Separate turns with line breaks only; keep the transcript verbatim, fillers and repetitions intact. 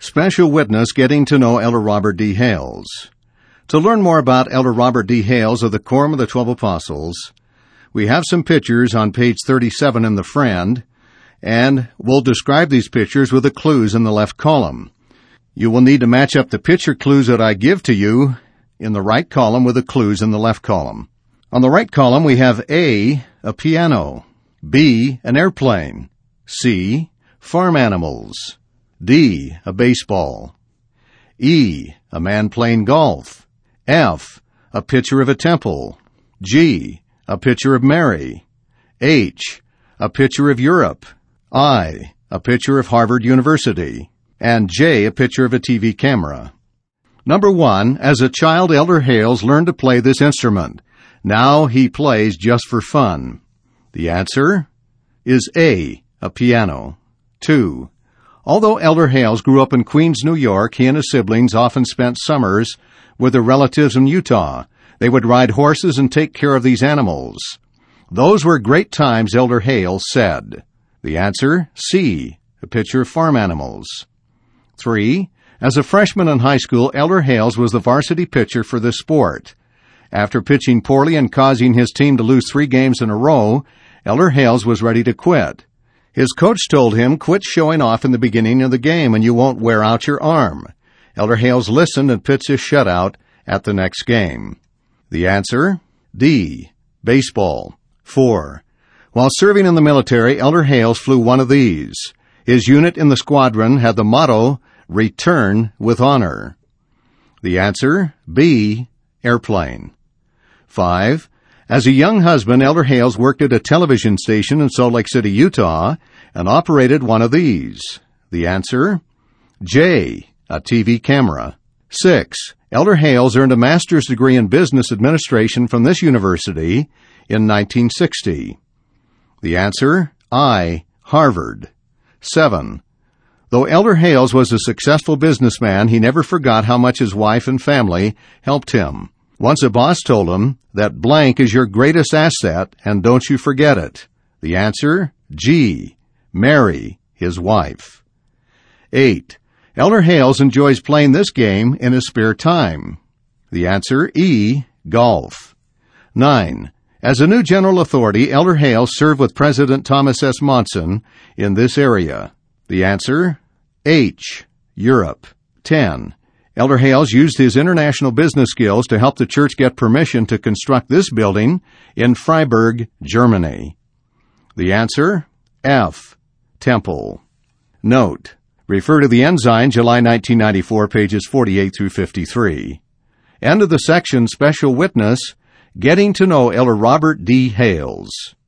Special Witness Getting to Know Elder Robert D. Hales. To learn more about Elder Robert D. Hales of the Quorum of the Twelve Apostles, we have some pictures on page thirty-seven in the Friend, and we'll describe these pictures with the clues in the left column. You will need to match up the picture clues that I give to you in the right column with the clues in the left column. On the right column, we have A, a piano, B, an airplane, C, farm animals, D, a baseball, E, a man playing golf, F, a picture of a temple, G, a picture of Mary, H, a picture of Europe, I, a picture of Harvard University, and J, a picture of a T V camera. Number one, as a child, Elder Hales learned to play this instrument. Now he plays just for fun. The answer is A, a piano. Two, although Elder Hales grew up in Queens, New York, he and his siblings often spent summers with their relatives in Utah. They would ride horses and take care of these animals. Those were great times, Elder Hales said. The answer, C, a picture of farm animals. Three, as a freshman in high school, Elder Hales was the varsity pitcher for this sport. After pitching poorly and causing his team to lose three games in a row, Elder Hales was ready to quit. His coach told him, quit showing off in the beginning of the game and you won't wear out your arm. Elder Hales listened and pitched his shutout at the next game. The answer, D, baseball. Four, while serving in the military, Elder Hales flew one of these. His unit in the squadron had the motto, return with honor. The answer, B, airplane. Five, as a young husband, Elder Hales worked at a television station in Salt Lake City, Utah, and operated one of these. The answer, J, a T V camera. Six, Elder Hales earned a master's degree in business administration from this university in nineteen sixty. The answer, I, Harvard. Seven, though Elder Hales was a successful businessman, he never forgot how much his wife and family helped him. Once a boss told him that blank is your greatest asset and don't you forget it. The answer, G, Mary, his wife. Eight, Elder Hales enjoys playing this game in his spare time. The answer, E, golf. Nine, as a new general authority, Elder Hales served with President Thomas S. Monson in this area. The answer, H, Europe. Ten, Elder Hales used his international business skills to help the church get permission to construct this building in Freiburg, Germany. The answer, F, temple. Note, refer to the Ensign, July nineteen ninety-four, pages forty-eight through fifty-three. End of the section, Special Witness, Getting to Know Elder Robert D. Hales.